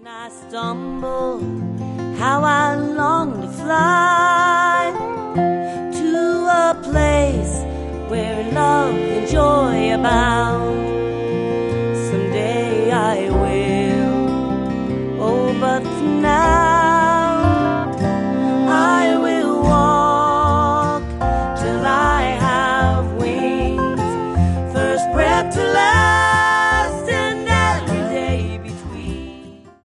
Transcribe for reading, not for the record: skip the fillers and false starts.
When I stumble, how I long to fly to a place where love and joy abound. Someday I will, oh, but now